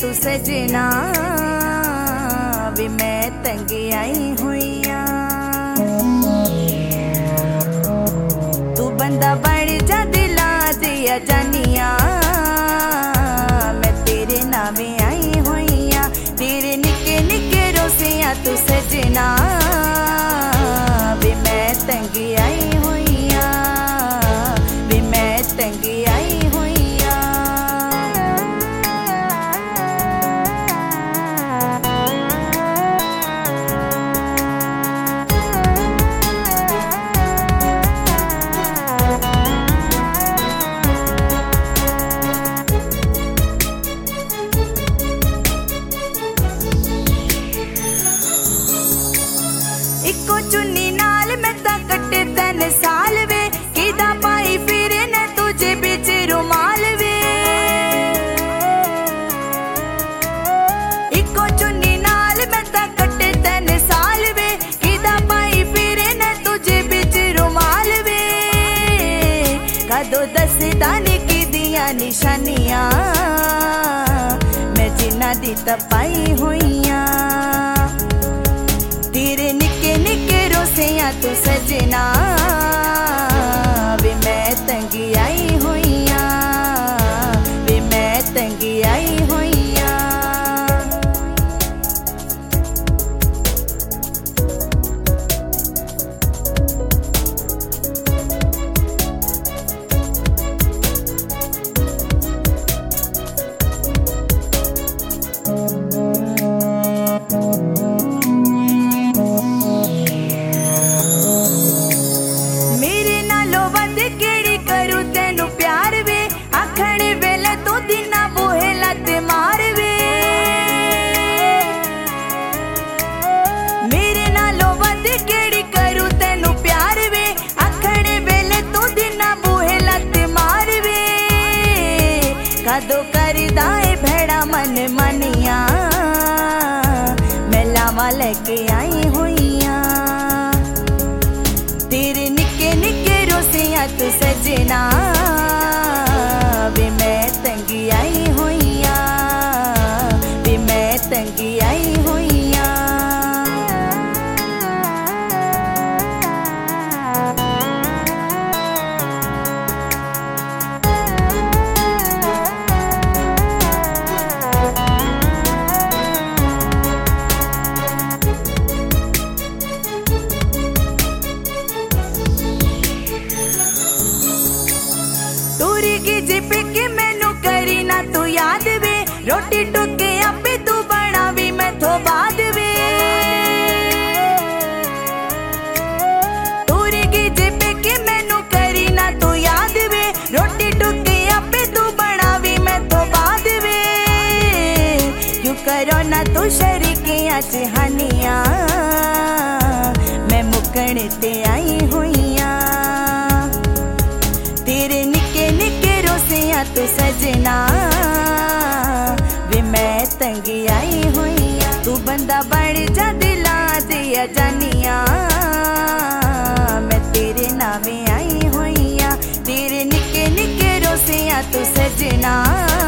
तू सजना वे मैं तंग आई हुईया। तू बंदा बन जा दिला दिया जानिया मैं तेरे नावे आई हुईया। तेरे निके निके रोसिया तू सजना वे मैं तंग आई हुईया वे मैं तंग आई हुईया। इको चुन्नी नाल मैं ता कट्टे 3 साल वे किदा पाई फिरे ने तुझे बिच रुमाल वे। इको चुन्नी नाल मैं ता कट्टे 3 साल वे किदा पाई फिरे ने तुझे बिच रुमाल वे। कदों दसदा नी किदियां निशानियां मैं जिन्ना दी तपाई हुईया। तेरे निके निके रोसिया तू सजना वे मैं तंग आई हुईया वे मैं तंग आई हुईया। कदों करदा है भेड़ा मन मनिया मैं लावा लेके आई हुईया। तेरे निके निके रोसिया तू सजना वे मैं तंग आई हुईया वे मैं तंग आई हुईया। के मैनू करी ना तू याद वे रोटी टुके आपे तू बनावी मैं तो बाद वे। तूरी की जिपे के मैनू करी ना तू याद वे रोटी टुके आपे तू बनावी मैं तो बाद वे। क्यों करो ना तू शरीकियां च हनिया मैं मुकण ते आई हुईया। तेरे निके निके रोसिया तू सजना वे मैं तंग आई हुईया। तू बंदा बन जा दिला दिया जानिया मैं तेरे नावे आई हुईया। तेरे निके निके रोसिया तू सजना